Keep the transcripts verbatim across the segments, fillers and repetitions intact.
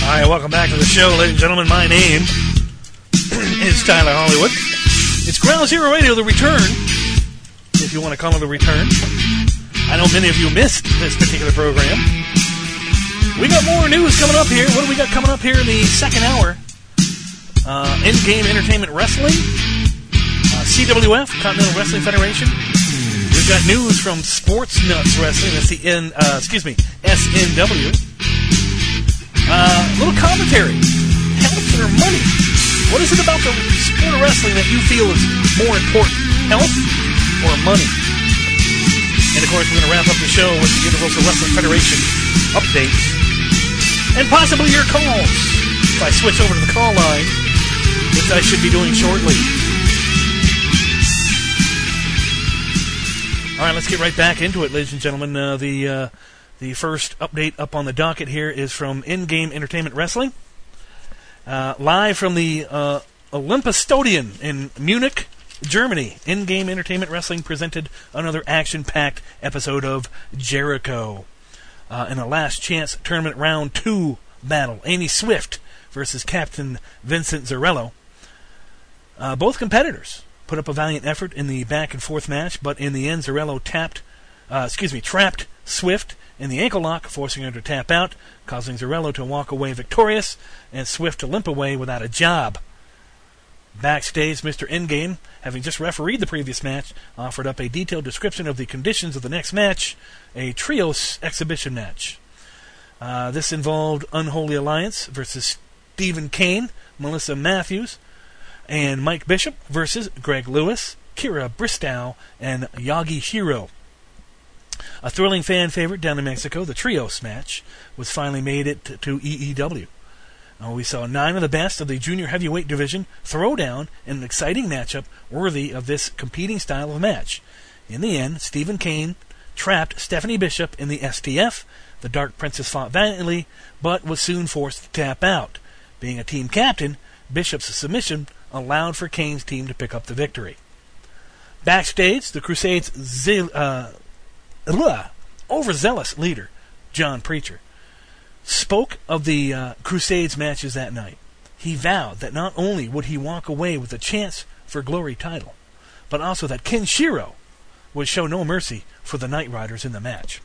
All right, welcome back to the show, ladies and gentlemen. My name is Tyler Hollywood. It's Ground Zero Radio, the return, if you want to call it a return. I know many of you missed this particular program. We got more news coming up here. What do we got coming up here in the second hour? Uh, In-Game Entertainment Wrestling, uh, C W F, Continental Wrestling Federation. We've got news from Sports Nuts Wrestling. That's the N, uh, excuse me, S N W. A uh, little commentary. Health or money? What is it about the sport of wrestling that you feel is more important? Health or money? And of course, we're going to wrap up the show with the Universal Wrestling Federation updates. And possibly your calls. If I switch over to the call line, which I should be doing shortly. All right, let's get right back into it, ladies and gentlemen. Uh, the uh, the first update up on the docket here is from In-Game Entertainment Wrestling. Uh, live from the uh, Olympostadion in Munich, Germany. In-Game Entertainment Wrestling presented another action-packed episode of Jericho. Uh, in a last chance tournament round two battle, Amy Swift versus Captain Vincent Zarello. Uh, both competitors put up a valiant effort in the back and forth match, but in the end, Zarello tapped, uh, excuse me, trapped Swift in the ankle lock, forcing her to tap out, causing Zarello to walk away victorious and Swift to limp away without a job. Backstage, Mister In-Game, having just refereed the previous match, offered up a detailed description of the conditions of the next match, a trios exhibition match. Uh, this involved Unholy Alliance versus Stephen Kane, Melissa Matthews, and Mike Bishop versus Greg Lewis, Kira Bristow, and Yagi Shiro. A thrilling fan favorite down in Mexico, the trios match, was finally made it to E E W. Uh, we saw nine of the best of the junior heavyweight division throw down in an exciting matchup worthy of this competing style of match. In the end, Stephen Kane trapped Stephanie Bishop in the S T F. The Dark Princess fought valiantly, but was soon forced to tap out. Being a team captain, Bishop's submission allowed for Kane's team to pick up the victory. Backstage, the Crusade's zeal, uh, ugh, overzealous leader, John Preacher, spoke of the uh, Crusades matches that night. He vowed that not only would he walk away with a chance for Glory title, but also that Kenshiro would show no mercy for the Knight Riders in the match.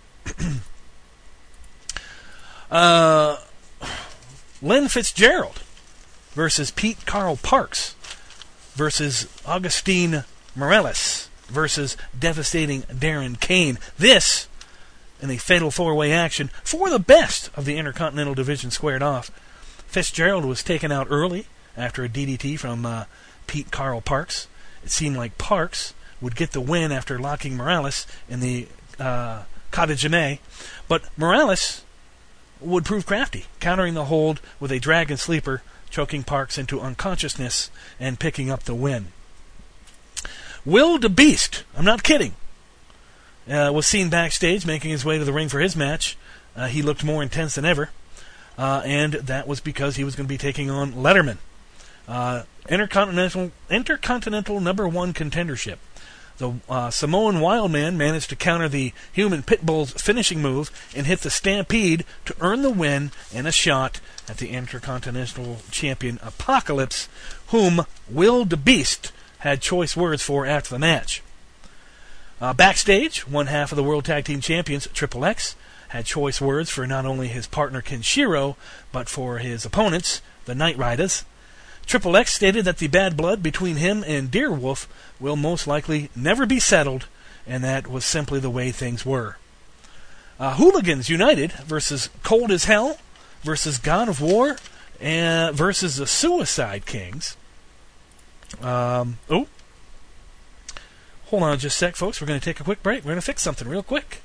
uh, Len Fitzgerald versus Pete Carl Parks versus Augustine Morales versus devastating Darren Kane. This in a fatal four-way action for the best of the Intercontinental Division squared off. Fitzgerald was taken out early after a D D T from uh, Pete Carl Parks. It seemed like Parks would get the win after locking Morales in the uh, Cottage of May, but Morales would prove crafty, countering the hold with a Dragon Sleeper, choking Parks into unconsciousness and picking up the win. Will DeBeast, I'm not kidding, uh, was seen backstage making his way to the ring for his match. Uh, he looked more intense than ever, uh, and that was because he was going to be taking on Letterman. Uh, Intercontinental Intercontinental number one contendership. The uh, Samoan Wildman managed to counter the Human Pitbull's finishing move and hit the Stampede to earn the win and a shot at the Intercontinental Champion Apocalypse, whom Will DeBeast had choice words for after the match. Uh, backstage, one half of the World Tag Team Champions, Triple X, had choice words for not only his partner Kenshiro, but for his opponents, the Knight Riders. Triple X stated that the bad blood between him and Deerwolf will most likely never be settled, and that was simply the way things were. Uh, Hooligans United versus Cold as Hell versus God of War and versus the Suicide Kings. Um, oh, hold on just a sec, folks. We're going to take a quick break. We're going to fix something real quick.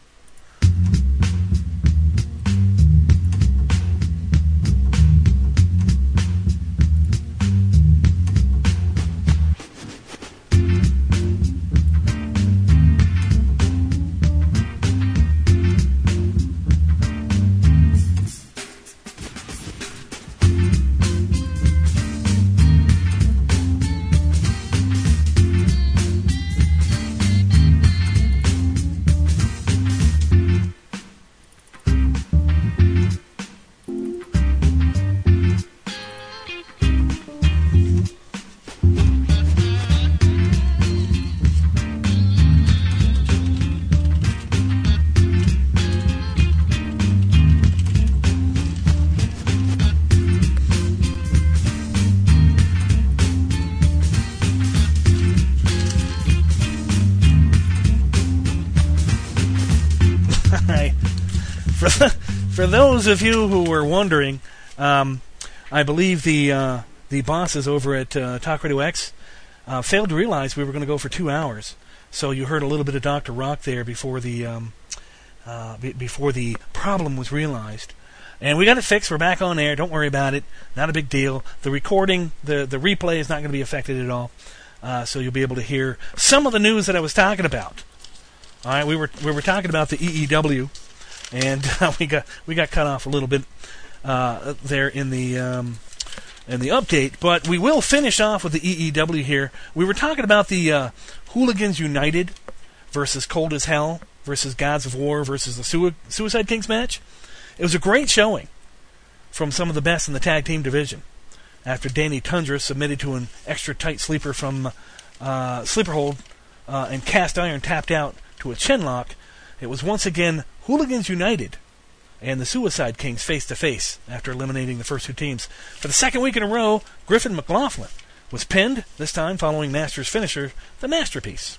All right. For, for those of you who were wondering, um, I believe the uh, the bosses over at uh, Talk Radio X uh, failed to realize we were going to go for two hours. So you heard a little bit of Doctor Rock there before the um, uh, b- before the problem was realized. And we got it fixed. We're back on air. Don't worry about it. Not a big deal. The recording, the, the replay is not going to be affected at all. Uh, so you'll be able to hear some of the news that I was talking about. All right, we were we were talking about the E E W, and uh, we got we got cut off a little bit uh, there in the um, in the update. But we will finish off with the E E W here. We were talking about the uh, Hooligans United versus Cold as Hell versus Gods of War versus the Sui- Suicide Kings match. It was a great showing from some of the best in the tag team division. After Danny Tundra submitted to an extra tight sleeper from uh, sleeper hold uh, and Cast Iron tapped out to a chin lock, it was once again Hooligans United and the Suicide Kings face to face after eliminating the first two teams. For the second week in a row, Griffin McLaughlin was pinned, this time following Master's finisher, the Masterpiece.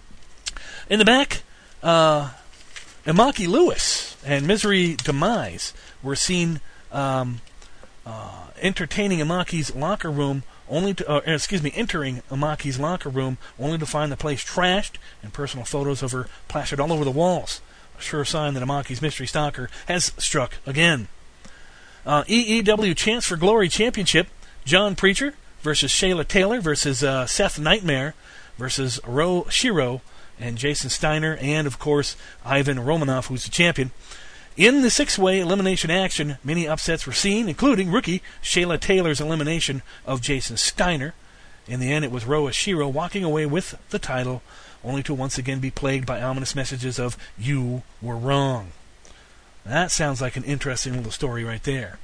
In the back, uh, Imaki Lewis and Misery Demise were seen um, uh, entertaining Imaki's locker room, only to, uh, excuse me, entering Imaki's locker room, only to find the place trashed and personal photos of her plastered all over the walls. A sure sign that Imaki's mystery stalker has struck again. Uh, E E W Chance for Glory Championship: John Preacher versus Shayla Taylor versus uh, Seth Nightmare versus Ro Shiro and Jason Steiner, and, of course, Ivan Romanov, who's the champion. In the six-way elimination action, many upsets were seen, including rookie Shayla Taylor's elimination of Jason Steiner. In the end, it was Ro Shiro walking away with the title, only to once again be plagued by ominous messages of, "You were wrong." That sounds like an interesting little story right there.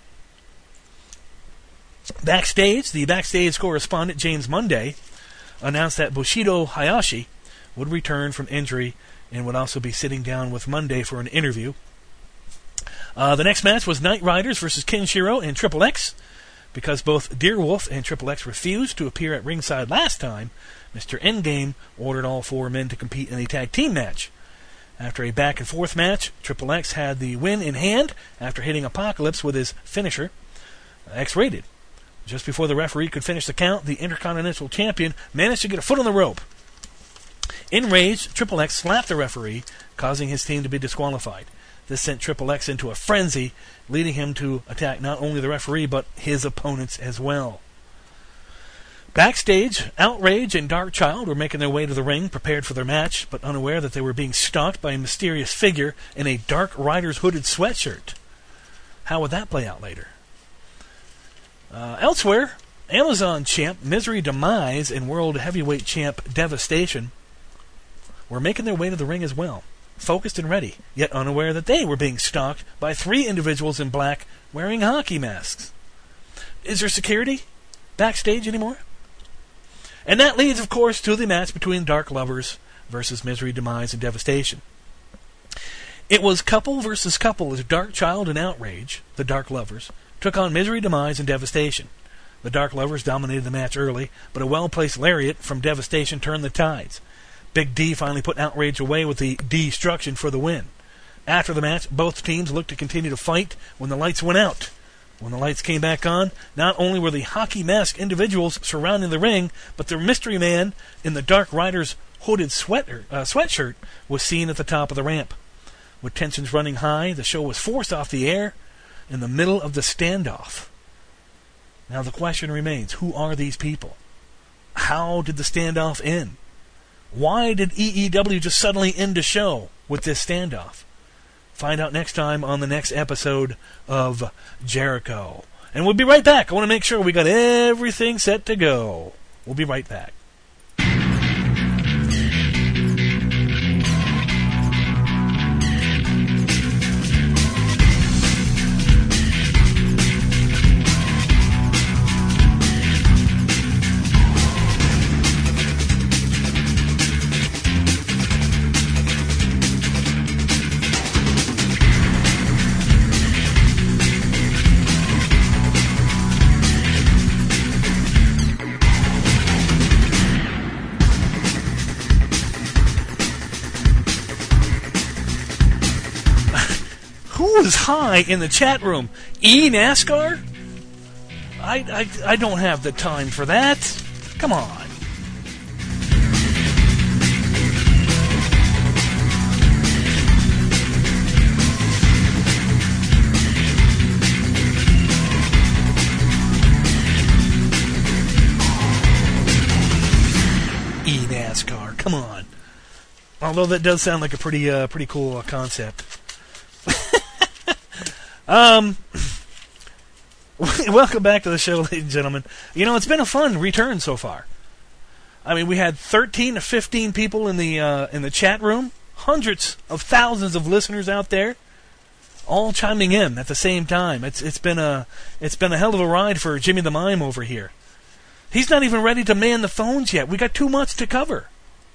Backstage, the backstage correspondent, James Monday, announced that Bushido Hayashi would return from injury and would also be sitting down with Monday for an interview. Uh, the next match was Night Riders versus Kenshiro and Triple X. Because both Deerwolf and Triple X refused to appear at ringside last time, Mister Endgame ordered all four men to compete in a tag team match. After a back-and-forth match, Triple X had the win in hand after hitting Apocalypse with his finisher, X-rated. Just before the referee could finish the count, the Intercontinental Champion managed to get a foot on the rope. Enraged, Triple X slapped the referee, causing his team to be disqualified. This sent Triple X into a frenzy, leading him to attack not only the referee, but his opponents as well. Backstage, Outrage and Darkchild were making their way to the ring, prepared for their match, but unaware that they were being stalked by a mysterious figure in a Dark Rider's hooded sweatshirt. How would that play out later? Uh, elsewhere, Amazon champ Misery Demise and World Heavyweight champ Devastation were making their way to the ring as well, focused and ready, yet unaware that they were being stalked by three individuals in black wearing hockey masks. Is there security backstage anymore? And that leads, of course, to the match between Dark Lovers versus Misery Demise and Devastation. It was couple versus couple as Darkchild and Outrage, the Dark Lovers, took on Misery Demise and Devastation. The Dark Lovers dominated the match early, but a well-placed lariat from Devastation turned the tides. Big D finally put Outrage away with the destruction for the win. After the match, both teams looked to continue to fight when the lights went out. When the lights came back on, not only were the hockey mask individuals surrounding the ring, but the mystery man in the Dark Rider's hooded sweater, uh, sweatshirt was seen at the top of the ramp. With tensions running high, the show was forced off the air in the middle of the standoff. Now the question remains, who are these people? How did the standoff end? Why did E E W just suddenly end the show with this standoff? Find out next time on the next episode of Jericho. And we'll be right back. I want to make sure we got everything set to go. We'll be right back. Who is high in the chat room? E NASCAR? I, I, I don't have the time for that. Come on. E NASCAR, come on. Although that does sound like a pretty uh, pretty cool uh, concept. um, welcome back to the show, ladies and gentlemen. You know, it's been a fun return so far. I mean, we had thirteen to fifteen people in the uh, in the chat room, hundreds of thousands of listeners out there, all chiming in at the same time. It's it's been a it's been a hell of a ride for Jimmy the Mime over here. He's not even ready to man the phones yet. We got too much to cover.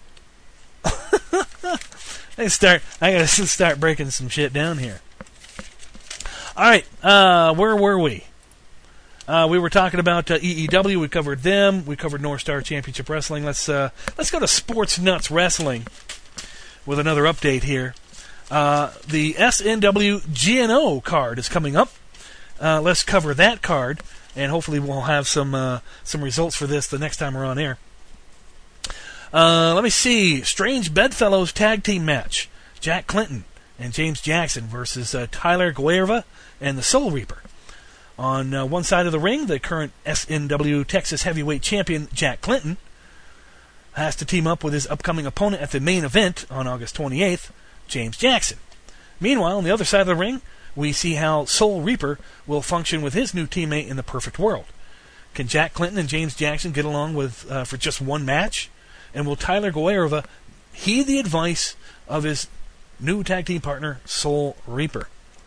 I start. I gotta start breaking some shit down here. All right, uh, where were we? Uh, we were talking about uh, E E W. We covered them. We covered North Star Championship Wrestling. Let's uh, let's go to Sports Nuts Wrestling with another update here. Uh, the S N W G N O card is coming up. Uh, let's cover that card, and hopefully we'll have some uh, some results for this the next time we're on air. Uh, let me see. Strange Bedfellows tag team match. Jack Clinton and James Jackson versus uh, Tyler Guerva and the Soul Reaper. On uh, one side of the ring, the current S N W Texas Heavyweight Champion Jack Clinton has to team up with his upcoming opponent at the main event on August twenty-eighth, James Jackson. Meanwhile, on the other side of the ring, we see how Soul Reaper will function with his new teammate in the Perfect World. Can Jack Clinton and James Jackson get along with uh, for just one match? And will Tyler Guerva heed the advice of his new tag team partner, Soul Reaper?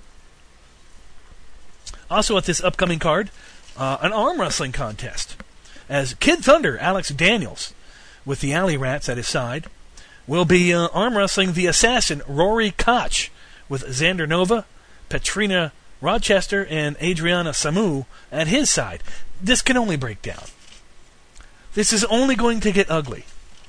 Also at this upcoming card, uh, an arm wrestling contest. As Kid Thunder, Alex Daniels, with the Alley Rats at his side, will be uh, arm wrestling the assassin, Rory Koch, with Xander Nova, Petrina Rochester, and Adriana Samu at his side. This can only break down. This is only going to get ugly.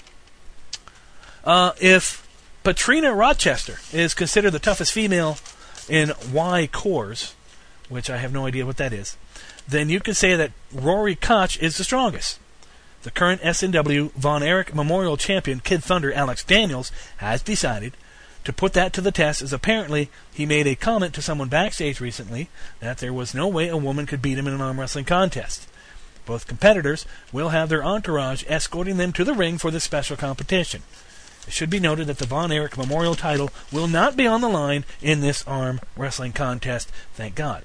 Uh, if Petrina Rochester is considered the toughest female in Y Cores, which I have no idea what that is, then you could say that Rory Koch is the strongest. The current S N W Von Erich Memorial Champion, Kid Thunder Alex Daniels, has decided to put that to the test, as apparently he made a comment to someone backstage recently that there was no way a woman could beat him in an arm wrestling contest. Both competitors will have their entourage escorting them to the ring for this special competition. It should be noted that the Von Erich Memorial title will not be on the line in this arm wrestling contest, thank God.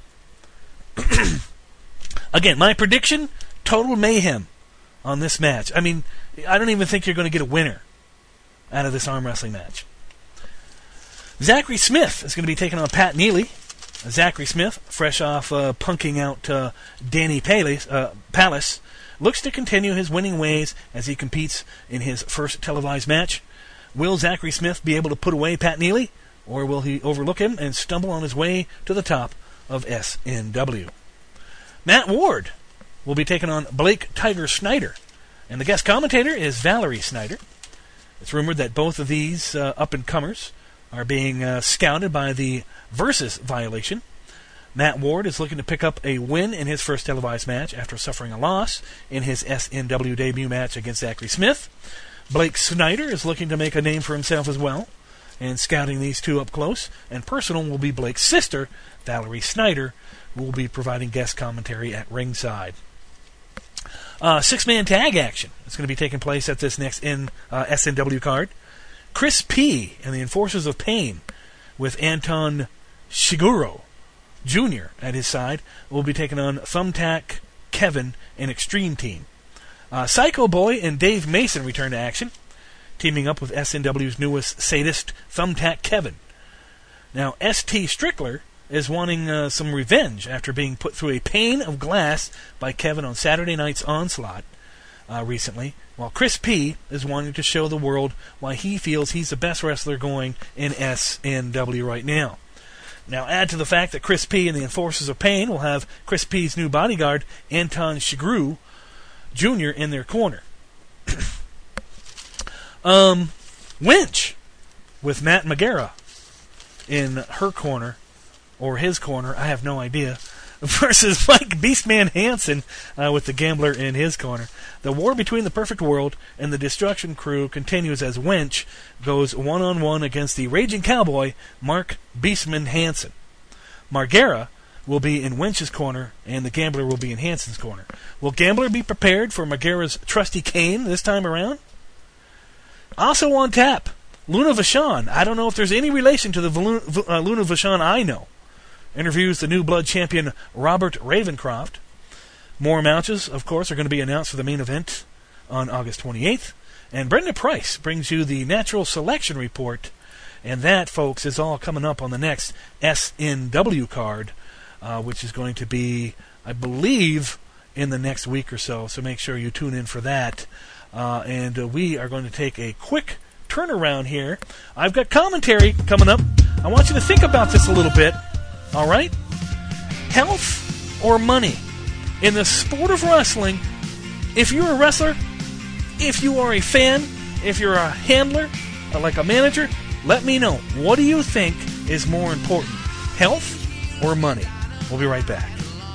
Again, my prediction, total mayhem on this match. I mean, I don't even think you're going to get a winner out of this arm wrestling match. Zachary Smith is going to be taking on Pat Neely. Zachary Smith, fresh off uh, punking out uh, Danny Palace, uh, Palace, looks to continue his winning ways as he competes in his first televised match. Will Zachary Smith be able to put away Pat Neely, or will he overlook him and stumble on his way to the top of S N W? Matt Ward will be taking on Blake Tiger Snyder, and the guest commentator is Valerie Snyder. It's rumored that both of these uh, up-and-comers are being uh, scouted by the Versus Violation. Matt Ward is looking to pick up a win in his first televised match after suffering a loss in his S N W debut match against Zachary Smith. Blake Snyder is looking to make a name for himself as well, and scouting these two up close and personal will be Blake's sister, Valerie Snyder, who will be providing guest commentary at ringside. Uh, six-man tag action is going to be taking place at this next in, uh, S N W card. Chris P. and the Enforcers of Pain, with Anton Shiguro Junior at his side, will be taking on Thumbtack Kevin and Extreme Team. Uh, Psycho Boy and Dave Mason return to action, teaming up with S N W's newest sadist, Thumbtack Kevin. Now, S T Strickler is wanting uh, some revenge after being put through a pane of glass by Kevin on Saturday night's Onslaught uh, recently, while Chris P. is wanting to show the world why he feels he's the best wrestler going in S N W right now. Now, add to the fact that Chris P. and the Enforcers of Pain will have Chris P.'s new bodyguard, Anton Shigru Junior in their corner. um, Winch, with Matt Magera in her corner, or his corner, I have no idea, versus Mike Beastman Hansen uh, with the Gambler in his corner. The war between the Perfect World and the Destruction Crew continues as Wench goes one-on-one against the Raging Cowboy, Mark Beastman Hansen. Margera will be in Wench's corner, and the Gambler will be in Hansen's corner. Will Gambler be prepared for Margera's trusty cane this time around? Also on tap, Luna Vachon. I don't know if there's any relation to the Vlu- uh, Luna Vachon I know. Interviews the new blood champion Robert Ravencroft. More matches, of course, are going to be announced for the main event on August twenty-eighth. And Brenda Price brings you the Natural Selection Report. And that, folks, is all coming up on the next S N W card, uh, which is going to be, I believe, in the next week or so. So make sure you tune in for that. Uh, and uh, we are going to take a quick turnaround here. I've got commentary coming up. I want you to think about this a little bit. All right? Health or money? In the sport of wrestling, if you're a wrestler, if you are a fan, if you're a handler, or like a manager, let me know. What do you think is more important, health or money? We'll be right back.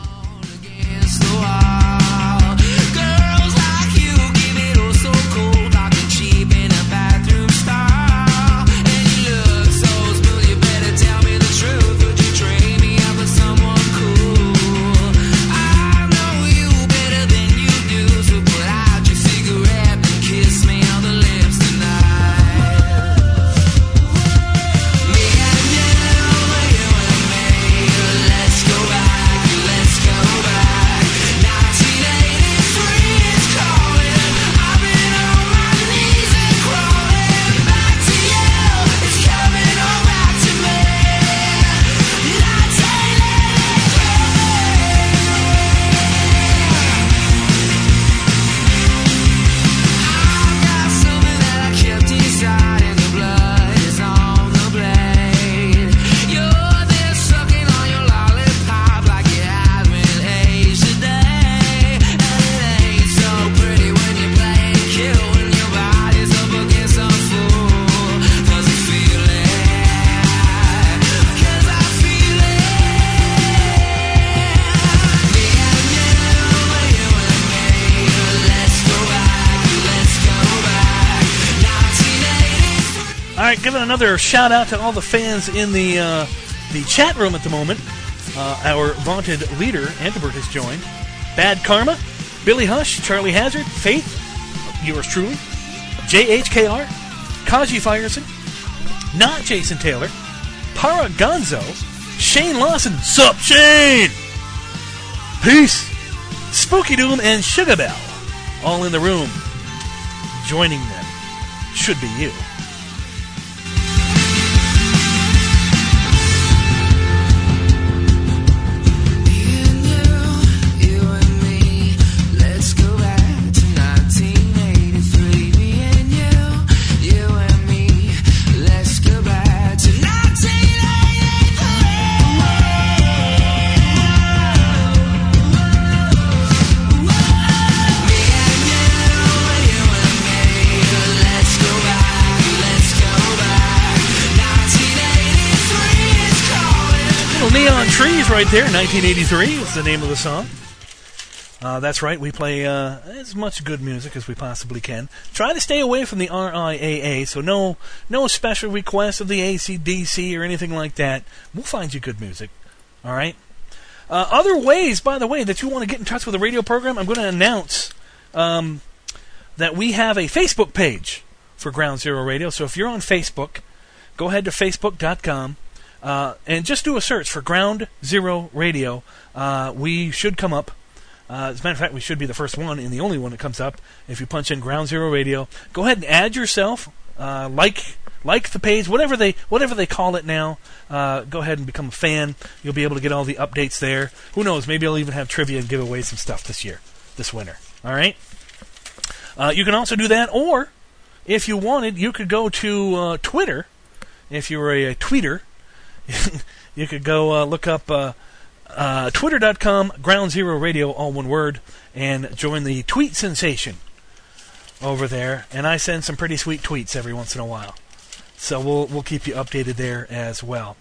Giving another shout out to all the fans in the uh, the chat room at the moment. Uh, our vaunted leader, Antibert, has joined. Bad Karma, Billy Hush, Charlie Hazard, Faith, yours truly, J H K R, Kaji Fireson, not Jason Taylor, Paragonzo, Shane Lawson, sup Shane, Peace, Spooky Doom, and Sugar Bell, all in the room. Joining them should be you. Neon Trees right there, nineteen eighty-three is the name of the song. Uh, that's right, we play uh, as much good music as we possibly can. Try to stay away from the R I A A, so no no special requests of the A C D C or anything like that. We'll find you good music, all right? Uh, other ways, by the way, that you want to get in touch with the radio program, I'm going to announce um, that we have a Facebook page for Ground Zero Radio. So if you're on Facebook, go ahead to facebook dot com. Uh, and just do a search for Ground Zero Radio. Uh, we should come up. Uh, as a matter of fact, we should be the first one and the only one that comes up. If you punch in Ground Zero Radio, go ahead and add yourself. Uh, like like the page, whatever they whatever they call it now. Uh, go ahead and become a fan. You'll be able to get all the updates there. Who knows? Maybe I'll even have trivia and give away some stuff this year, this winter. All right. Uh, you can also do that, or if you wanted, you could go to uh, Twitter. If you were a, a tweeter. You could go uh, look up uh, uh, twitter dot com, Ground Zero Radio, all one word, and join the tweet sensation over there. And I send some pretty sweet tweets every once in a while. So we'll we'll keep you updated there as well.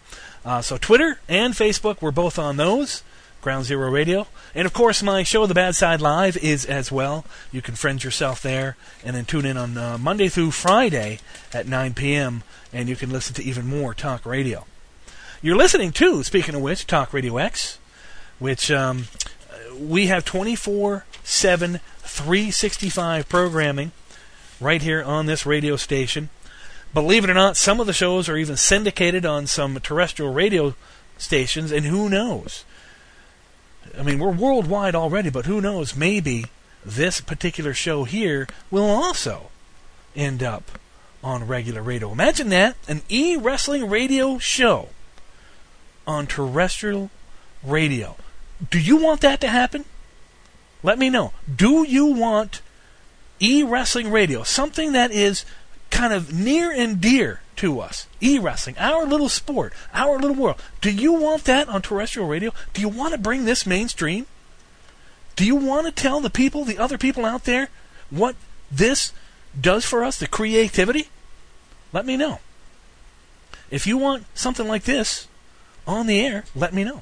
Uh, so Twitter and Facebook, we're both on those. Ground Zero Radio. And, of course, my show, The Bad Side Live, is as well. You can friend yourself there and then tune in on uh, Monday through Friday at nine p.m., and you can listen to even more talk radio. You're listening to, speaking of which, Talk Radio X, which um, we have twenty-four seven, three sixty-five programming right here on this radio station. Believe it or not, some of the shows are even syndicated on some terrestrial radio stations, and who knows? I mean, we're worldwide already, but who knows? Maybe this particular show here will also end up on regular radio. Imagine that, an e-wrestling radio show on terrestrial radio. Do you want that to happen? Let me know. Do you want e-wrestling radio, something that is kind of near and dear to us, e-wrestling, our little sport, our little world? Do you want that on terrestrial radio? Do you want to bring this mainstream? Do you want to tell the people, the other people out there, what this does for us, the creativity? Let me know. If you want something like this on the air, let me know.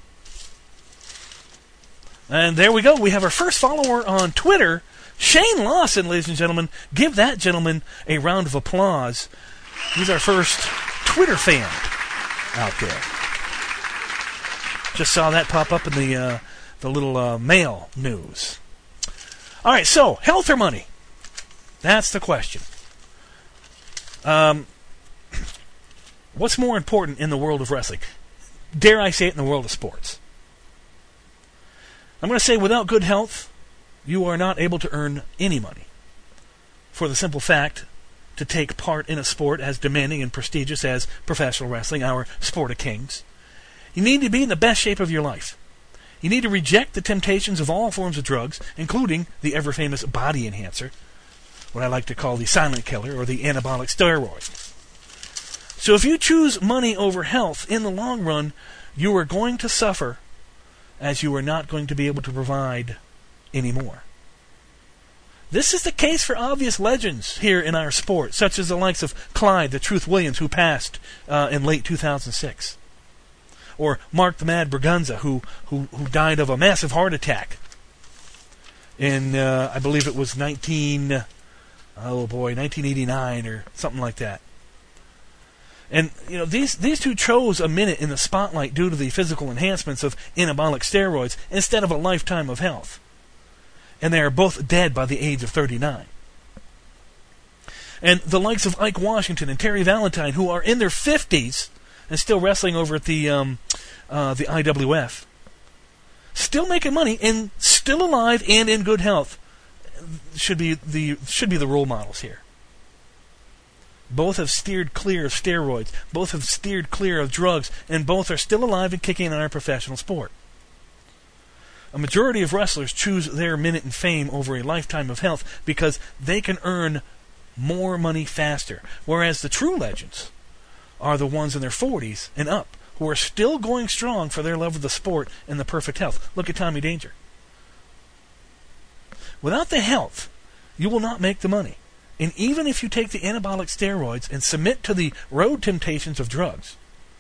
And there we go. We have our first follower on Twitter, Shane Lawson, ladies and gentlemen. Give that gentleman a round of applause. He's our first Twitter fan out there. Just saw that pop up in the uh, the little uh, mail news. All right, so health or money? That's the question. Um, what's more important in the world of wrestling? Dare I say it, in the world of sports? I'm going to say without good health, you are not able to earn any money. For the simple fact, to take part in a sport as demanding and prestigious as professional wrestling, our sport of kings, you need to be in the best shape of your life. You need to reject the temptations of all forms of drugs, including the ever-famous body enhancer, what I like to call the silent killer or the anabolic steroid. So if you choose money over health, in the long run, you are going to suffer, as you are not going to be able to provide anymore. This is the case for obvious legends here in our sport, such as the likes of Clyde the Truth Williams, who passed uh, in late two thousand six. Or Mark the Mad Braganza, who, who, who died of a massive heart attack in, uh, I believe it was nineteen, oh boy, nineteen eighty-nine or something like that. And, you know, these, these two chose a minute in the spotlight due to the physical enhancements of anabolic steroids instead of a lifetime of health. And they are both dead by the age of thirty-nine. And the likes of Ike Washington and Terry Valentine, who are in their fifties and still wrestling over at the um, uh, the I W F, still making money and still alive and in good health, should be the should be the role models here. Both have steered clear of steroids. Both have steered clear of drugs, and both are still alive and kicking in our professional sport. A majority of wrestlers choose their minute in fame over a lifetime of health because they can earn more money faster, whereas the true legends are the ones in their forties and up who are still going strong for their love of the sport and the perfect health. Look at Tommy Danger. Without the health, you will not make the money. And even if you take the anabolic steroids and submit to the road temptations of drugs,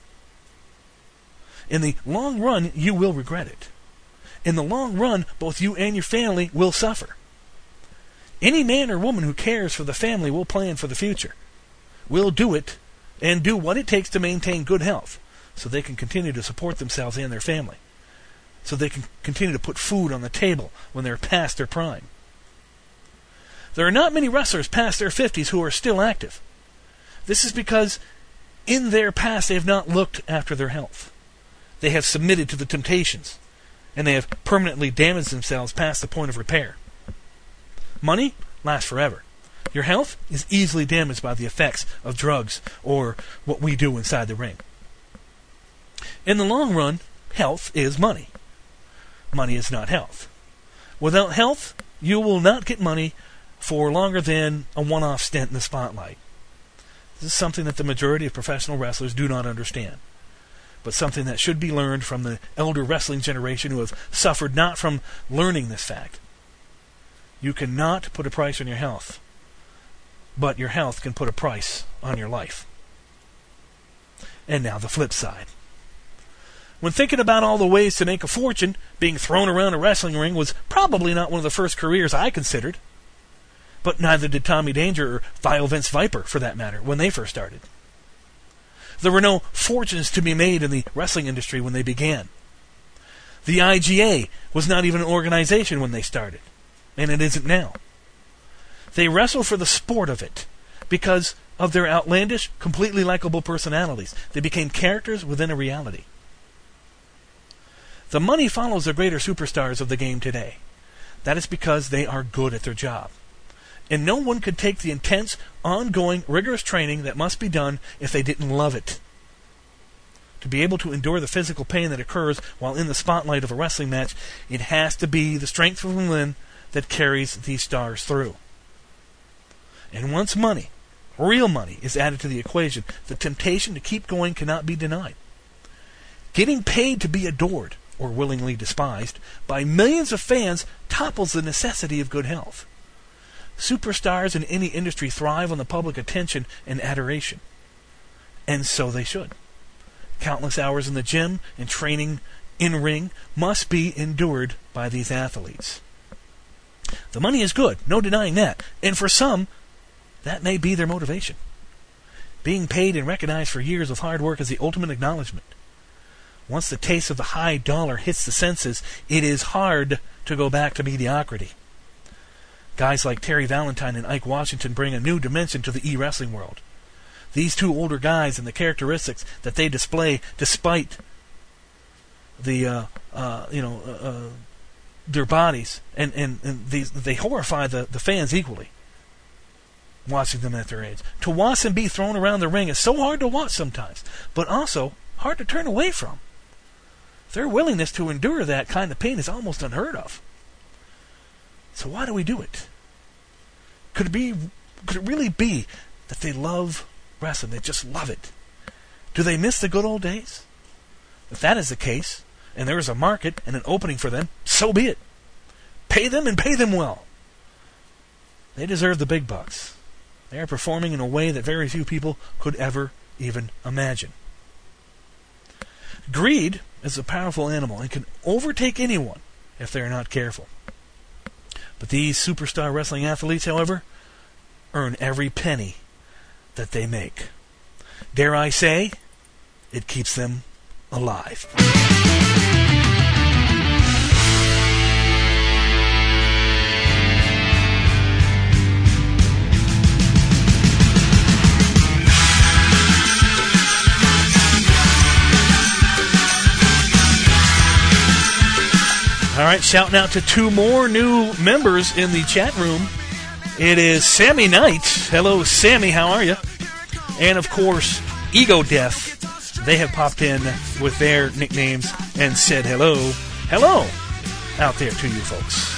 in the long run, you will regret it. In the long run, both you and your family will suffer. Any man or woman who cares for the family will plan for the future, will do it, and do what it takes to maintain good health, so they can continue to support themselves and their family, so they can continue to put food on the table when they're past their prime. There are not many wrestlers past their fifties who are still active. This is because in their past they have not looked after their health. They have submitted to the temptations, and they have permanently damaged themselves past the point of repair. Money lasts forever. Your health is easily damaged by the effects of drugs or what we do inside the ring. In the long run, health is money. Money is not health. Without health, you will not get money for longer than a one-off stint in the spotlight. This is something that the majority of professional wrestlers do not understand, but something that should be learned from the elder wrestling generation who have suffered not from learning this fact. You cannot put a price on your health, but your health can put a price on your life. And now the flip side. when thinking about all the ways to make a fortune, being thrown around a wrestling ring was probably not one of the first careers I considered. But neither did Tommy Danger or Vile Vince Viper, for that matter, when they first started. There were no fortunes to be made in the wrestling industry when they began. The I G A was not even an organization when they started, and it isn't now. They wrestle for the sport of it, because of their outlandish, completely likable personalities. They became characters within a reality. The money follows the greater superstars of the game today. That is because they are good at their job. And no one could take the intense, ongoing, rigorous training that must be done if they didn't love it. To be able to endure the physical pain that occurs while in the spotlight of a wrestling match, it has to be the strength from within that carries these stars through. And once money, real money, is added to the equation, the temptation to keep going cannot be denied. Getting paid to be adored, or willingly despised, by millions of fans topples the necessity of good health. Superstars in any industry thrive on the public attention and adoration. And so they should. Countless hours in the gym and training in-ring must be endured by these athletes. The money is good, no denying that. And for some, that may be their motivation. Being paid and recognized for years of hard work is the ultimate acknowledgement. Once the taste of the high dollar hits the senses, it is hard to go back to mediocrity. Guys like Terry Valentine and Ike Washington bring a new dimension to the e-wrestling world. These two older guys and the characteristics that they display, despite the uh, uh, you know uh, uh, their bodies, and and, and these, they horrify the, the fans equally. Watching them at their age, to watch them be thrown around the ring is so hard to watch sometimes, but also hard to turn away from. Their willingness to endure that kind of pain is almost unheard of. So why do we do it? Could it be? Could it really be that they love wrestling? They just love it. Do they miss the good old days? If that is the case, and there is a market and an opening for them, so be it. Pay them and pay them well. They deserve the big bucks. They are performing in a way that very few people could ever even imagine. Greed is a powerful animal and can overtake anyone if they are not careful. But these superstar wrestling athletes, however, earn every penny that they make. Dare I say, it keeps them alive. All right, shouting out to two more new members in the chat room. It is Sammy Knight. Hello, Sammy. How are you? And, of course, Ego Death. They have popped in with their nicknames and said hello. Hello out there to you folks.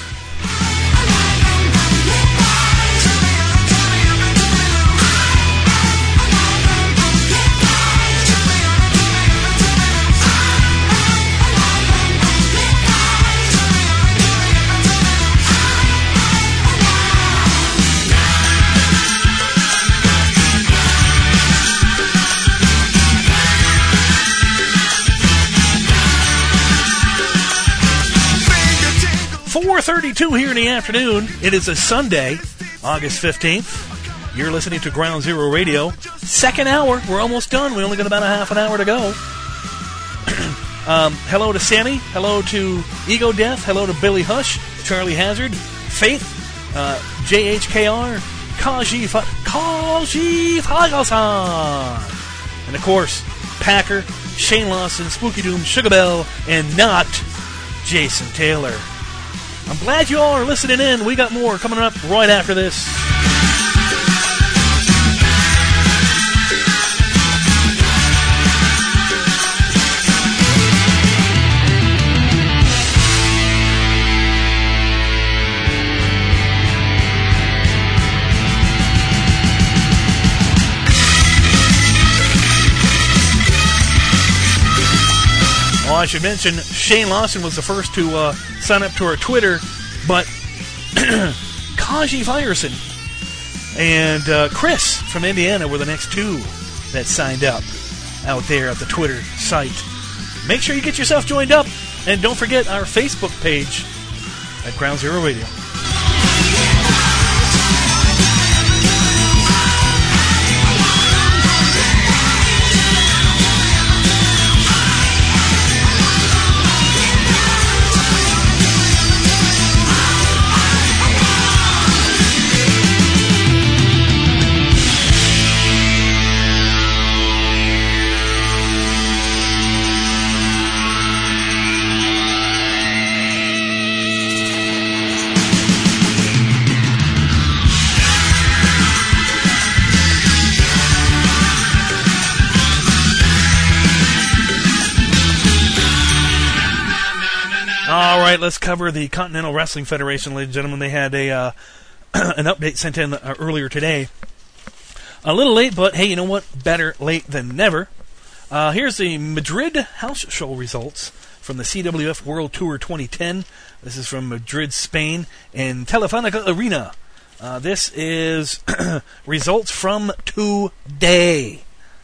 four thirty-two here in the afternoon. It is a Sunday, August fifteenth. You're listening to Ground Zero Radio. Second hour. We're almost done. We only got about a half an hour to go. um, hello to Sammy. Hello to Ego Death. Hello to Billy Hush, Charlie Hazard, Faith, uh, J H K R, Kaji Fa- Kaji Fagasan. And, of course, Packer, Shane Lawson, Spooky Doom, Sugar Bell, and not Jason Taylor. I'm glad you all are listening in. We got more coming up right after this. Oh, I should mention, Shane Lawson was the first to uh, sign up to our Twitter, but Kaji Fireson and uh, Chris from Indiana were the next two that signed up out there at the Twitter site. make sure you get yourself joined up. And don't forget our Facebook page at Ground Zero Radio. All right, let's cover the Continental Wrestling Federation, ladies and gentlemen. They had a uh, an update sent in uh, earlier today. A little late, but hey, you know what? Better late than never. Uh, here's the Madrid house show results from the C W F World Tour twenty ten. This is from Madrid, Spain, and Telefonica Arena. Uh, this is results from today,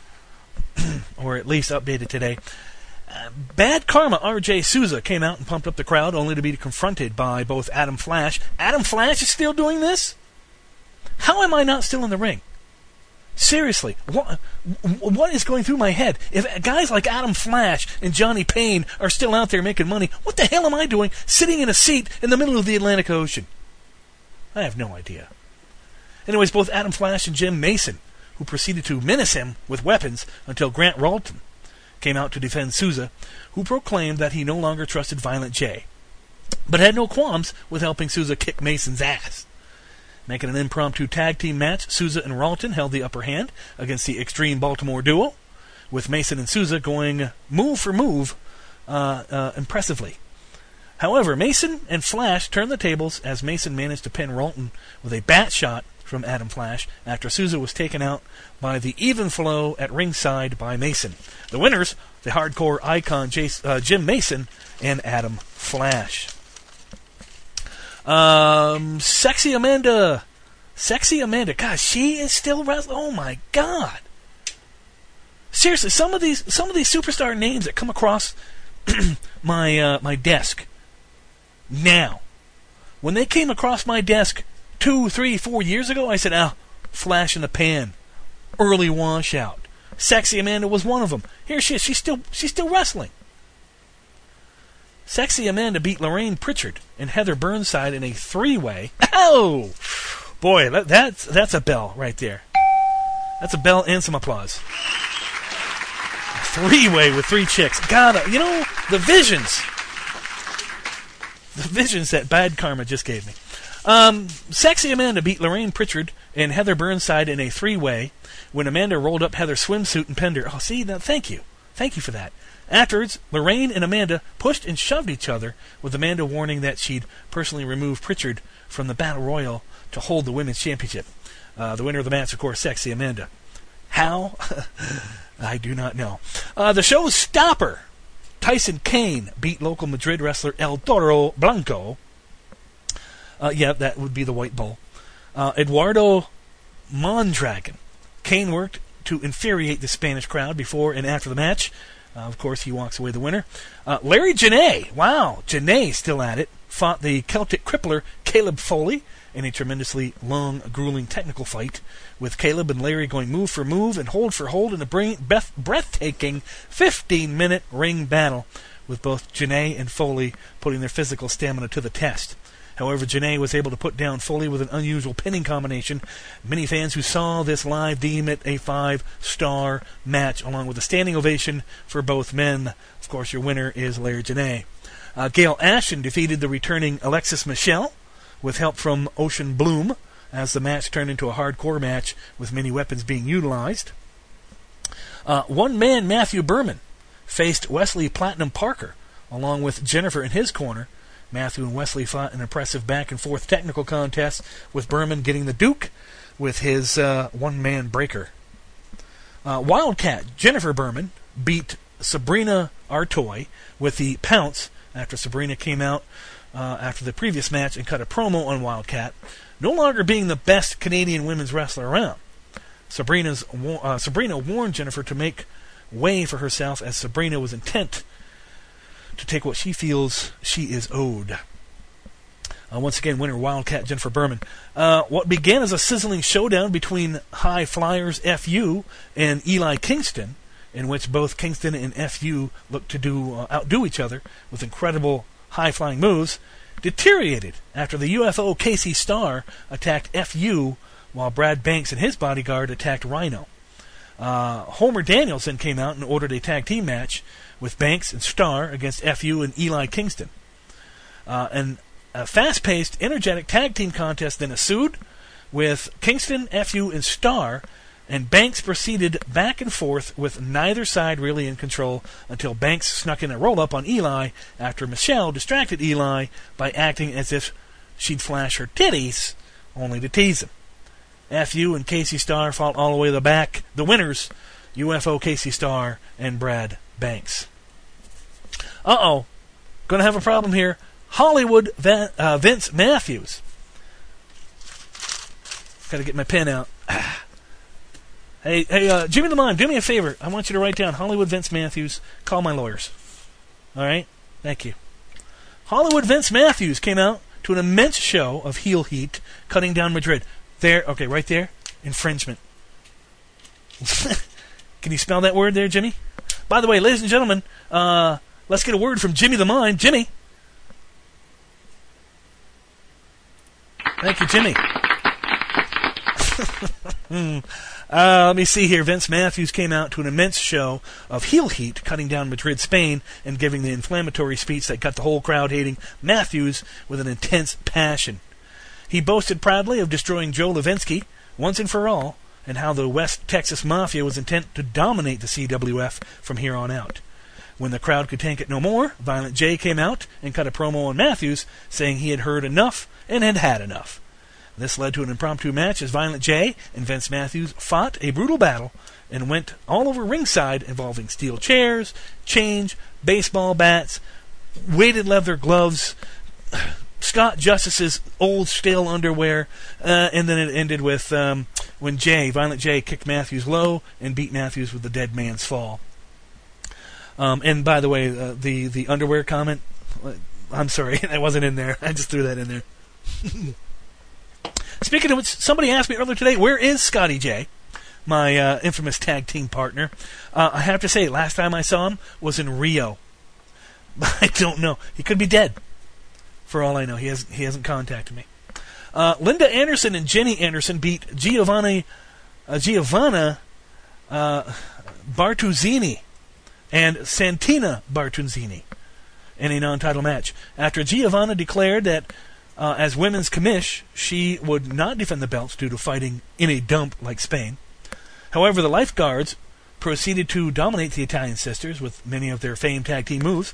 or at least updated today. Uh, Bad Karma R J Souza came out and pumped up the crowd, only to be confronted by both Adam Flash. Adam Flash is still doing this? How am I not still in the ring? Seriously, what, what is going through my head? If guys like Adam Flash and Johnny Payne are still out there making money, what the hell am I doing sitting in a seat in the middle of the Atlantic Ocean? I have no idea. Anyways, both Adam Flash and Jim Mason, who proceeded to menace him with weapons until Grant Ralton came out to defend Souza, who proclaimed that he no longer trusted Violent J, but had no qualms with helping Souza kick Mason's ass. Making an impromptu tag team match, Souza and Ralton held the upper hand against the Extreme Baltimore duo, with Mason and Souza going move for move uh, uh, impressively. However, Mason and Flash turned the tables as Mason managed to pin Ralton with a bat shot from Adam Flash after Souza was taken out by the even flow at ringside by Mason. The winners, the hardcore icon Jace, uh, Jim Mason and Adam Flash. Um, Sexy Amanda. Sexy Amanda. God, she is still wrestling. Oh my God. Seriously, some of these some of these superstar names that come across my uh, my desk now, when they came across my desk two, three, four years ago, I said, ah, flash in the pan, early washout. Sexy Amanda was one of them. Here she is. She's still she's still wrestling. Sexy Amanda beat Lorraine Pritchard and Heather Burnside in a three-way. Oh, boy, that, that's that's a bell right there. That's a bell and some applause. A three-way with three chicks. God, you know the visions, the visions that Bad Karma just gave me. Um, Sexy Amanda beat Lorraine Pritchard and Heather Burnside in a three-way when Amanda rolled up Heather's swimsuit and pinned her. Oh, see, now, thank you. Thank you for that. Afterwards, Lorraine and Amanda pushed and shoved each other, with Amanda warning that she'd personally remove Pritchard from the Battle Royal to hold the Women's Championship. Uh, the winner of the match, of course, Sexy Amanda. How? I do not know. Uh, the show's stopper, Tyson Kane, beat local Madrid wrestler El Toro Blanco. Uh, yeah, that would be the White Bull. Uh, Eduardo Mondragon. Kane worked to infuriate the Spanish crowd before and after the match. Uh, of course, he walks away the winner. Uh, Larry Janae, wow, Janae still at it, fought the Celtic crippler Caleb Foley in a tremendously long, grueling technical fight, with Caleb and Larry going move for move and hold for hold in a brain, breath, breathtaking fifteen-minute ring battle, with both Janae and Foley putting their physical stamina to the test. However, Janae was able to put down Foley with an unusual pinning combination. Many fans who saw this live deem it a five-star match, along with a standing ovation for both men. Of course, your winner is Larry Janae. Uh, Gail Ashton defeated the returning Alexis Michelle with help from Ocean Bloom, as the match turned into a hardcore match with many weapons being utilized. Uh, one-man Matthew Berman faced Wesley Platinum Parker, along with Jennifer in his corner. Matthew and Wesley fought an impressive back-and-forth technical contest, with Berman getting the Duke with his uh, one-man breaker. Uh, Wildcat Jennifer Berman beat Sabrina Artoy with the Pounce after Sabrina came out uh, after the previous match and cut a promo on Wildcat, no longer being the best Canadian women's wrestler around. Sabrina's uh, Sabrina warned Jennifer to make way for herself, as Sabrina was intent to take what she feels she is owed. Uh, once again, winner Wildcat Jennifer Berman. Uh, what began as a sizzling showdown between High Flyers F U and Eli Kingston, in which both Kingston and F U looked to do uh, outdo each other with incredible high-flying moves, deteriorated after the U F O Casey Starr attacked F U while Brad Banks and his bodyguard attacked Rhino. Uh, Homer Daniels then came out and ordered a tag team match with Banks and Starr against F U and Eli Kingston. Uh, and a fast-paced, energetic tag team contest then ensued with Kingston, F U, and Starr, and Banks proceeded back and forth with neither side really in control until Banks snuck in a roll-up on Eli after Michelle distracted Eli by acting as if she'd flash her titties, only to tease him. F U and Casey Starr fought all the way to the back. The winners, U F O Casey Starr and Brad Banks. Uh-oh. Gonna have a problem here. Hollywood Van, uh, Vince Matthews. Gotta get my pen out. Hey, hey, uh, Jimmy the Mime, do me a favor. I want you to write down Hollywood Vince Matthews. Call my lawyers. All right? Thank you. Hollywood Vince Matthews came out to an immense show of heel heat, cutting down Madrid. There, okay, right there. Infringement. Can you spell that word there, Jimmy? By the way, ladies and gentlemen, uh, let's get a word from Jimmy the Mime. Jimmy. Thank you, Jimmy. uh, let me see here. Vince Matthews came out to an immense show of heel heat, cutting down Madrid, Spain, and giving the inflammatory speech that got the whole crowd hating Matthews with an intense passion. He boasted proudly of destroying Joe Levinsky once and for all, and how the West Texas Mafia was intent to dominate the C W F from here on out. When the crowd could take it no more, Violent J came out and cut a promo on Matthews, saying he had heard enough and had had enough. This led to an impromptu match as Violent J and Vince Matthews fought a brutal battle and went all over ringside, involving steel chairs, chains, baseball bats, weighted leather gloves, Scott Justice's old stale underwear, uh, and then it ended with um, when Jay, Violent J, kicked Matthews low and beat Matthews with the dead man's fall. Um, and by the way, uh, the the underwear comment, I'm sorry, that wasn't in there. I just threw that in there. Speaking of which, somebody asked me earlier today, where is Scotty J, my uh, infamous tag team partner? Uh, I have to say, last time I saw him was in Rio. I don't know. He could be dead. For all I know, he has he hasn't contacted me. Uh, Linda Anderson and Jenny Anderson beat Giovanni, uh, Giovanna uh, Bartuzzini and Santina Bartuzzini in a non-title match. After Giovanna declared that uh, as women's commish, she would not defend the belts due to fighting in a dump like Spain. However, the Lifeguards proceeded to dominate the Italian sisters with many of their famed tag team moves.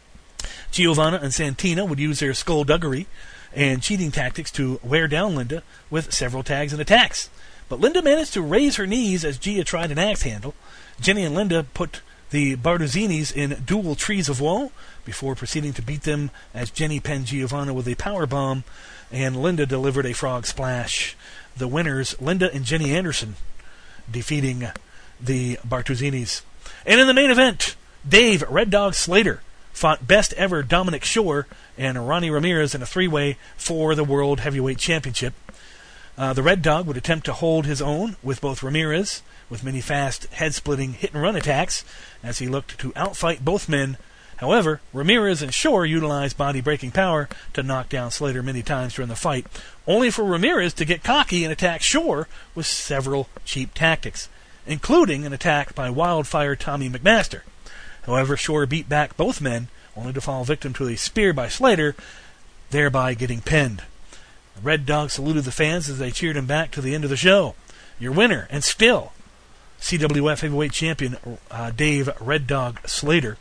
Giovanna and Santina would use their skullduggery and cheating tactics to wear down Linda with several tags and attacks. But Linda managed to raise her knees as Gia tried an axe handle. Jenny and Linda put the Barduzzinis in dual trees of woe before proceeding to beat them as Jenny pinned Giovanna with a power bomb and Linda delivered a frog splash. The winners, Linda and Jenny Anderson, defeating the Bartuzzinis. And in the main event, Dave Red Dog Slater fought best ever Dominic Shore and Ronnie Ramirez in a three-way for the World Heavyweight Championship. Uh, the Red Dog would attempt to hold his own with both Ramirez, with many fast, head-splitting hit-and-run attacks, as he looked to outfight both men. However, Ramirez and Shore utilized body-breaking power to knock down Slater many times during the fight, only for Ramirez to get cocky and attack Shore with several cheap tactics, including an attack by Wildfire Tommy McMaster. However, Shore beat back both men, only to fall victim to a spear by Slater, thereby getting pinned. The Red Dog saluted the fans as they cheered him back to the end of the show. Your winner, and still, C W F Heavyweight Champion uh, Dave Red Dog Slater.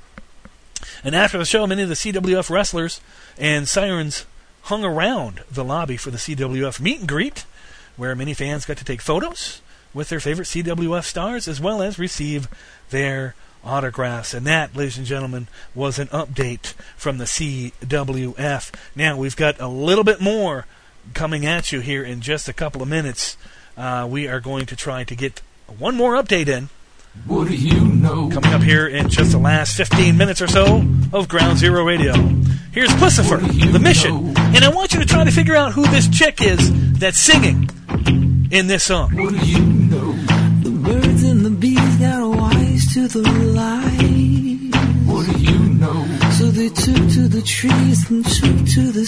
And after the show, many of the C W F wrestlers and Sirens hung around the lobby for the C W F meet and greet, where many fans got to take photos with their favorite C W F stars, as well as receive their autographs. And that, ladies and gentlemen, was an update from the C W F. Now, we've got a little bit more coming at you here in just a couple of minutes. Uh, we are going to try to get one more update in What do you know? Coming up here in just the last fifteen minutes or so of Ground Zero Radio. Here's Pussifer, The Mission. know? And I want you to try to figure out who this chick is that's singing in this song. What do you know? The birds and the bees got wise to the light. What do you know? So they took to the trees and took to the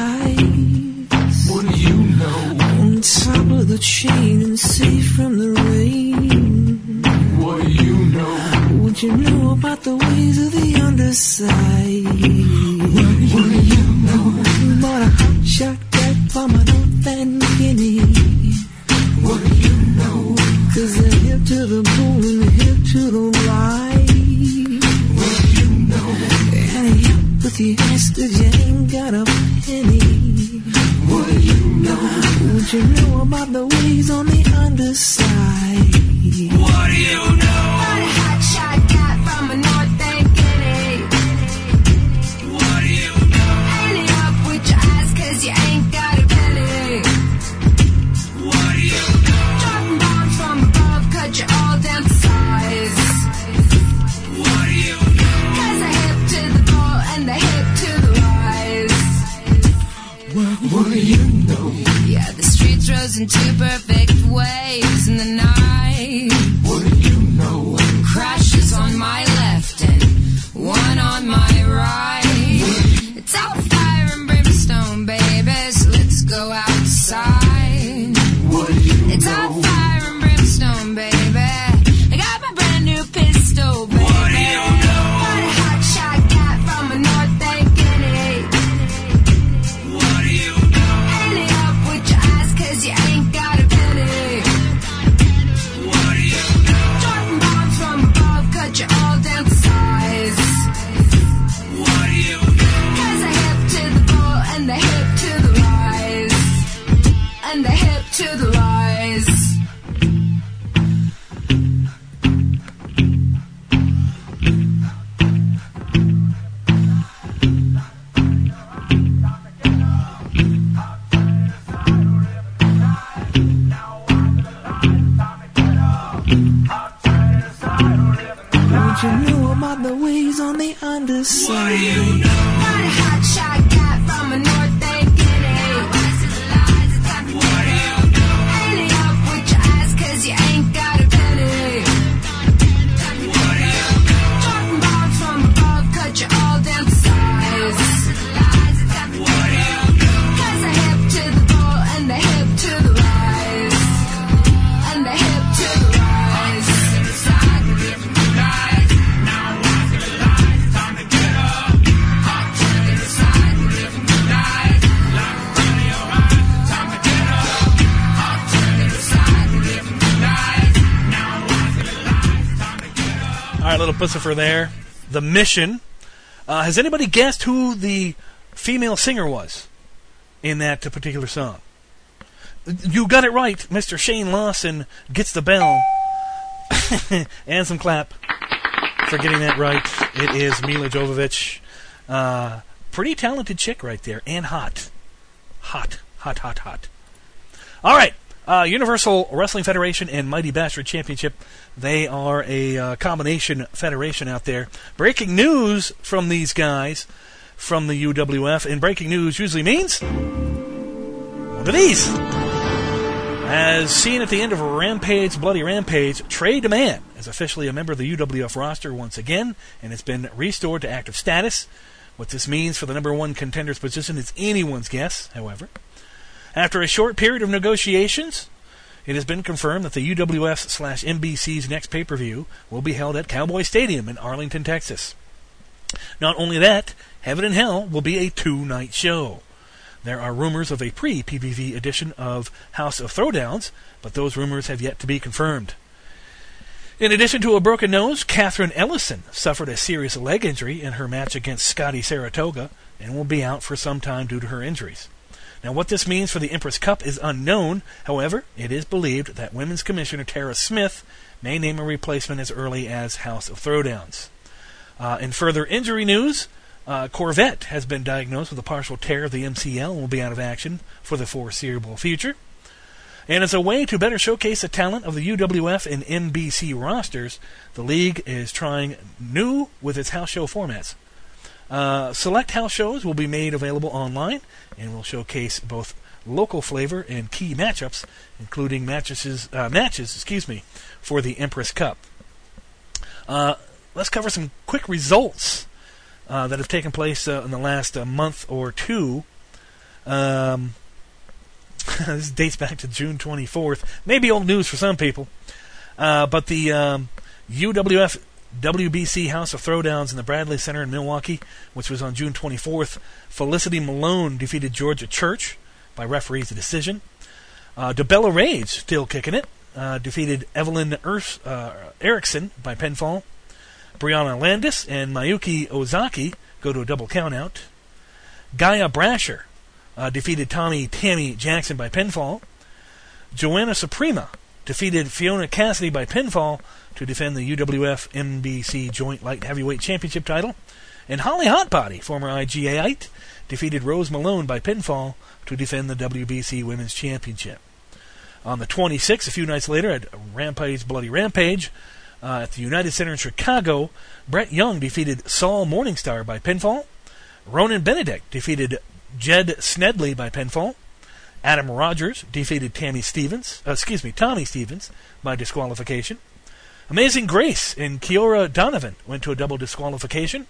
skies. What do you know? On top of the chain and safe from the rain. What do you know? What you know about the ways of the underside? What do you know? Bought a hot shot cat from a North End Guinea. What do you know? Cause they're hip to the bull and hip to the ride. What do you know? And hip with the hostage, you ain't got a penny. What do you know? What you know about the ways on the underside? What do you know? Got a hot shot cat from a North End Guinea. What do you know? Ante up with your eyes cause you ain't got a penny. What do you know? Dropping bombs from above, cut you all down to size. What do you know? Cause the hip to the ball and the hip to the rise. What do you know? Yeah, the streets rose in two perfect waves in the night. What do you know? Crashes on my left and one on my right. It's all fire and brimstone, baby, so let's go outside. What do you know? It's all fire and brimstone, baby. I got my brand new pistol, baby. What do you know? Got a hot shot cat from a North End Guinea. What do you know? Ante up with your eyes cause you ain't got a penny. What do you know? Dropping bombs from above, cut you all down to size. What do you know? Cause the hip to the ball and the hip to the rise. And the hip to the rise. What you know about the ways on the underside? What do you know? Got a hot shot cat from a North End Guinea. What do you know? Ante up with your eyes cause you ain't got a penny. What do you know? Dropping bombs from above, cut you all down to size. What do you know? Cause the hip to the ball and the hip to the rise. And the hip to the rise. All right, little Pussifer there. The Mission. Uh, has anybody guessed who the female singer was in that particular song? You got it right. Mister Shane Lawson gets the bell. And some clap for getting that right. It is Mila Jovovich. Uh, pretty talented chick right there. And hot. Hot, hot, hot, hot. All right. Uh, Universal Wrestling Federation and Mighty Bastard Championship. They are a uh, combination federation out there. Breaking news from these guys from the U W F. And breaking news usually means one of these. As seen at the end of Rampage, Bloody Rampage, Trey DeMann is officially a member of the U W F roster once again, and it's been restored to active status. What this means for the number one contender's position is anyone's guess, however. After a short period of negotiations, it has been confirmed that the U W F slash N B C's next pay-per-view will be held at Cowboy Stadium in Arlington, Texas. Not only that, Heaven and Hell will be a two-night show. There are rumors of a pre-P P V edition of House of Throwdowns, but those rumors have yet to be confirmed. In addition to a broken nose, Catherine Ellison suffered a serious leg injury in her match against Scotty Saratoga and will be out for some time due to her injuries. Now, what this means for the Empress Cup is unknown. However, it is believed that Women's Commissioner Tara Smith may name a replacement as early as House of Throwdowns. Uh, in further injury news, uh, Corvette has been diagnosed with a partial tear of the M C L and will be out of action for the foreseeable future. And as a way to better showcase the talent of the U W F and N B C rosters, the league is trying new with its house show formats. Uh, select house shows will be made available online and will showcase both local flavor and key matchups, including matches, uh, matches, excuse me, for the Empress Cup. Uh, let's cover some quick results uh, that have taken place uh, in the last uh, month or two. Um, this dates back to June twenty-fourth. Maybe old news for some people. Uh, but the um, U W F W B C House of Throwdowns in the Bradley Center in Milwaukee, which was on June twenty-fourth, Felicity Malone defeated Georgia Church by referee's decision. Uh, DeBella Rage, still kicking it, uh, defeated Evelyn Ers- uh, Erickson by pinfall. Brianna Landis and Mayuki Ozaki go to a double countout. Gaia Brasher uh, defeated Tommy Tammy Jackson by pinfall. Joanna Suprema defeated Fiona Cassidy by pinfall to defend the U W F N B C Joint Light Heavyweight Championship title. And Holly Hotbody, former I G A-ite, defeated Rose Malone by pinfall to defend the W B C Women's Championship. On the twenty-sixth, a few nights later, at Rampage Bloody Rampage, uh, at the United Center in Chicago, Brett Young defeated Saul Morningstar by pinfall. Ronan Benedict defeated Jed Snedley by pinfall. Adam Rogers defeated Tammy Stevens, uh, excuse me, Tommy Stevens by disqualification. Amazing Grace and Kiora Donovan went to a double disqualification.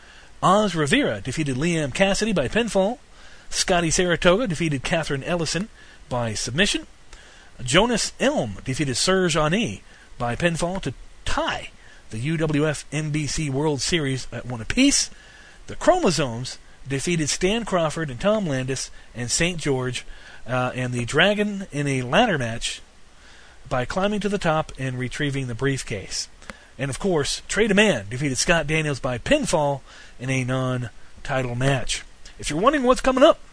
Oz Rivera defeated Liam Cassidy by pinfall. Scotty Saratoga defeated Catherine Ellison by submission. Jonas Elm defeated Serge Ani by pinfall to tie the U W F N B C World Series at one apiece. The Chromosomes defeated Stan Crawford and Tom Landis and Saint George uh, and the Dragon in a ladder match by climbing to the top and retrieving the briefcase. And of course, Trey DeMan defeated Scott Daniels by pinfall in a non-title match. If you're wondering what's coming up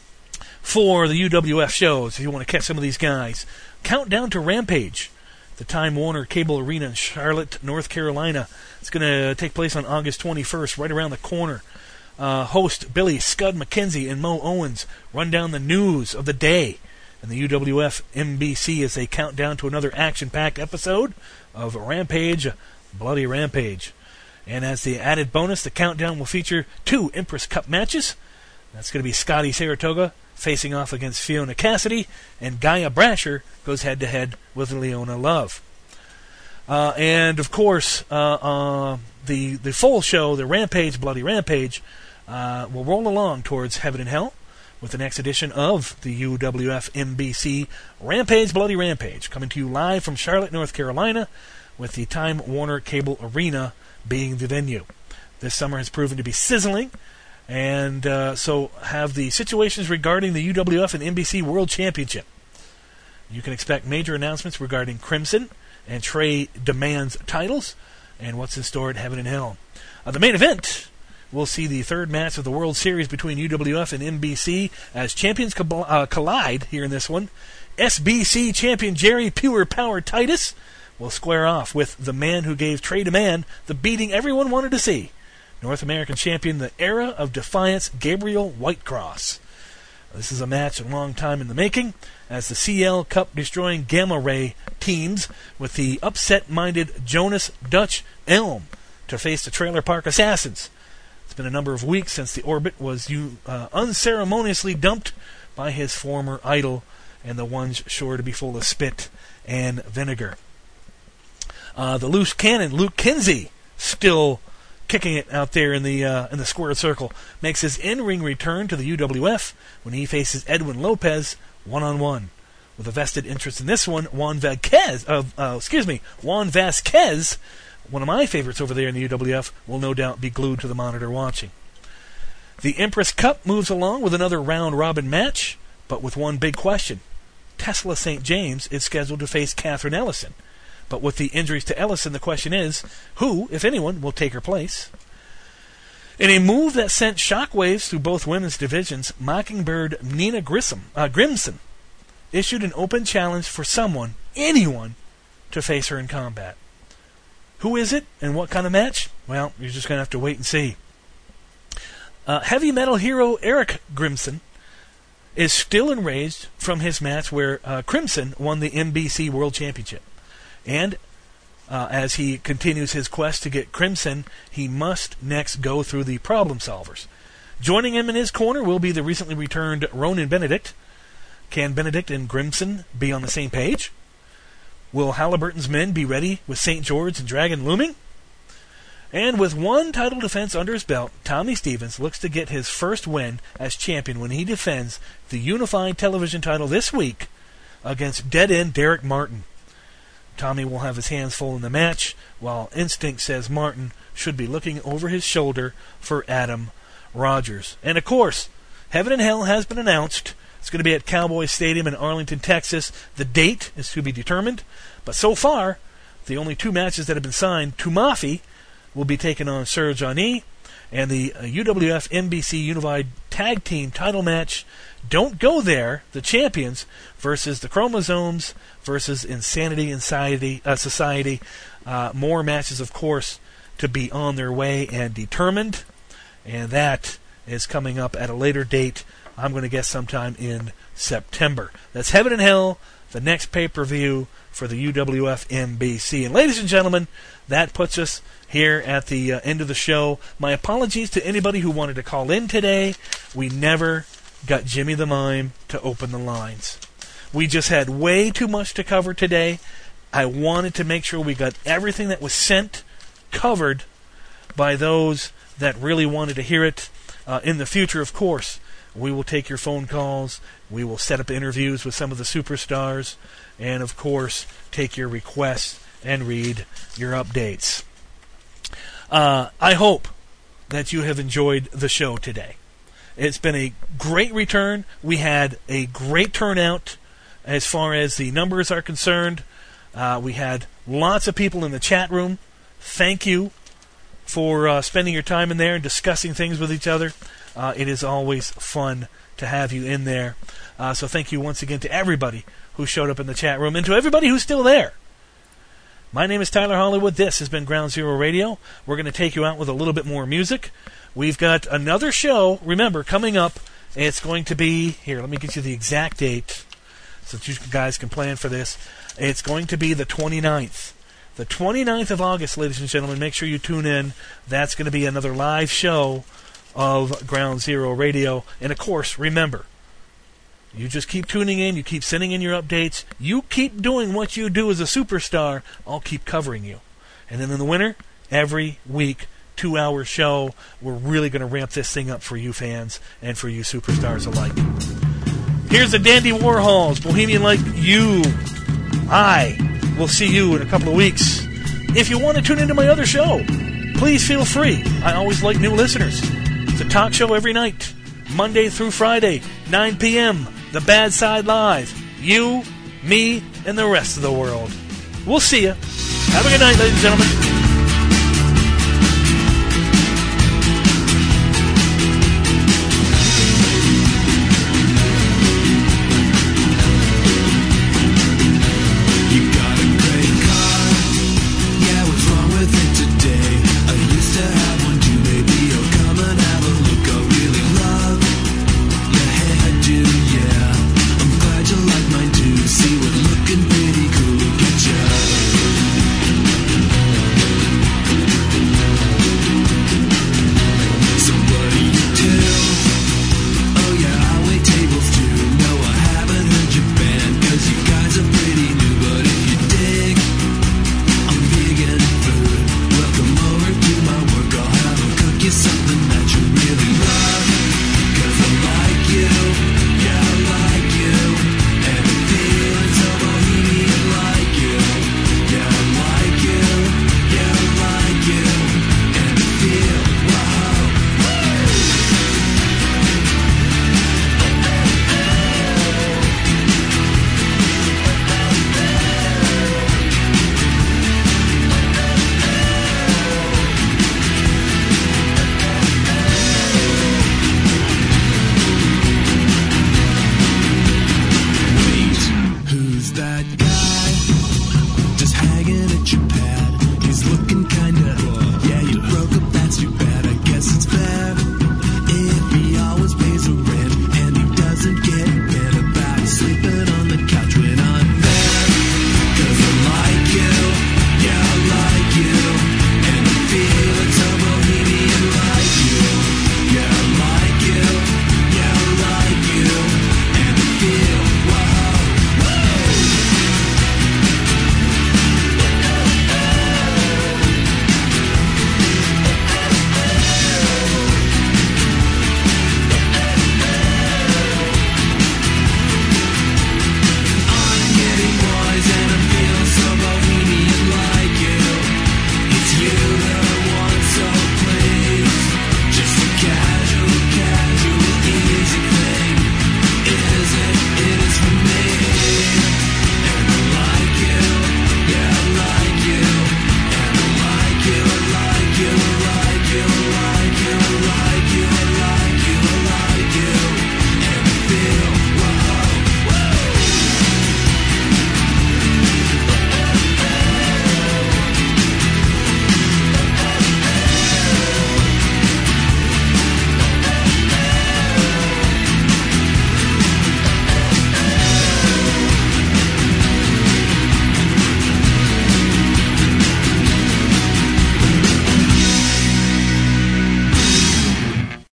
for the U W F shows, if you want to catch some of these guys, Countdown to Rampage, the Time Warner Cable Arena in Charlotte, North Carolina. It's going to take place on August twenty-first, right around the corner. Uh, host Billy Scud McKenzie and Mo Owens run down the news of the day and the U W F N B C as they count down to another action-packed episode of Rampage, Bloody Rampage. And as the added bonus, the countdown will feature two Empress Cup matches. That's going to be Scotty Saratoga facing off against Fiona Cassidy, and Gaia Brasher goes head-to-head with Leona Love. Uh, and, of course, uh, uh, the, the full show, the Rampage, Bloody Rampage, uh, will roll along towards Heaven and Hell with the next edition of the U W F N B C Rampage, Bloody Rampage, coming to you live from Charlotte, North Carolina, with the Time Warner Cable Arena being the venue. This summer has proven to be sizzling, and uh, so have the situations regarding the U W F and N B C World Championship. You can expect major announcements regarding Crimson and Trey DeMan's titles, and what's in store at Heaven and Hell. Uh, the main event, we'll see the third match of the World Series between U W F and N B C as champions co- uh, collide here in this one. S B C champion Jerry Pure Power Titus will square off with the man who gave Trey DeMan the beating everyone wanted to see, North American champion, the Era of Defiance, Gabriel Whitecross. This is a match a long time in the making, as the C L Cup destroying Gamma Ray teams with the upset-minded Jonas Dutch Elm to face the Trailer Park Assassins. It's been a number of weeks since the Orbit was uh, unceremoniously dumped by his former idol, and the one's sure to be full of spit and vinegar. Uh, the loose cannon, Luke Kinsey, still kicking it out there in the uh, in the square circle, makes his in-ring return to the U W F when he faces Edwin Lopez one-on-one. With a vested interest in this one, Juan Vasquez, uh, uh, excuse me, Juan Vasquez, one of my favorites over there in the U W F, will no doubt be glued to the monitor watching. The Empress Cup moves along with another round-robin match, but with one big question. Tesla Saint James is scheduled to face Catherine Ellison. But with the injuries to Ellison, the question is, who, if anyone, will take her place? In a move that sent shockwaves through both women's divisions, Mockingbird Nina Grissom, uh, Grimson issued an open challenge for someone, anyone, to face her in combat. Who is it, and what kind of match? Well, you're just going to have to wait and see. Uh, heavy metal hero Eric Grimson is still enraged from his match where uh, Crimson won the N B C World Championship. And uh, as he continues his quest to get Crimson, he must next go through the Problem Solvers. Joining him in his corner will be the recently returned Ronan Benedict. Can Benedict and Crimson be on the same page? Will Halliburton's men be ready with Saint George and Dragon looming? And with one title defense under his belt, Tommy Stevens looks to get his first win as champion when he defends the Unified Television title this week against dead-end Derek Martin. Tommy will have his hands full in the match, while Instinct says Martin should be looking over his shoulder for Adam Rogers. And of course, Heaven and Hell has been announced. It's going to be at Cowboy Stadium in Arlington, Texas. The date is to be determined. But so far, the only two matches that have been signed, Tumafi will be taking on Serge Ani, and the uh, U W F N B C Unified Tag Team title match, Don't Go There, the champions, versus the Chromosomes versus Insanity Society. Uh, Society. Uh, more matches, of course, to be on their way and determined, and that is coming up at a later date. I'm going to guess sometime in September. That's Heaven and Hell, the next pay-per-view for the U W F N B C. And ladies and gentlemen, that puts us here at the uh, end of the show. My apologies to anybody who wanted to call in today. We never got Jimmy the Mime to open the lines. We just had way too much to cover today. I wanted to make sure we got everything that was sent covered by those that really wanted to hear it. Uh, in the future, of course, we will take your phone calls. We will set up interviews with some of the superstars. And, of course, take your requests and read your updates. Uh, I hope that you have enjoyed the show today. It's been a great return. We had a great turnout as far as the numbers are concerned. Uh, we had lots of people in the chat room. Thank you for uh, spending your time in there and discussing things with each other. Uh, it is always fun to have you in there. Uh, so thank you once again to everybody who showed up in the chat room and to everybody who's still there. My name is Tyler Hollywood. This has been Ground Zero Radio. We're going to take you out with a little bit more music. We've got another show, remember, coming up. It's going to be, here, let me get you the exact date so that you guys can plan for this. It's going to be the twenty-ninth. The twenty-ninth of August, ladies and gentlemen. Make sure you tune in. That's going to be another live show of Ground Zero Radio. And, of course, remember, you just keep tuning in. You keep sending in your updates. You keep doing what you do as a superstar. I'll keep covering you. And then in the winter, every week, two-hour show. We're really going to ramp this thing up for you fans and for you superstars alike. Here's the Dandy Warhols, Bohemian Like You. I will see you in a couple of weeks. If you want to tune into my other show, please feel free. I always like new listeners. It's a talk show every night, Monday through Friday, nine p.m., The Bad Side Live. You, me, and the rest of the world. We'll see you. Have a good night, ladies and gentlemen.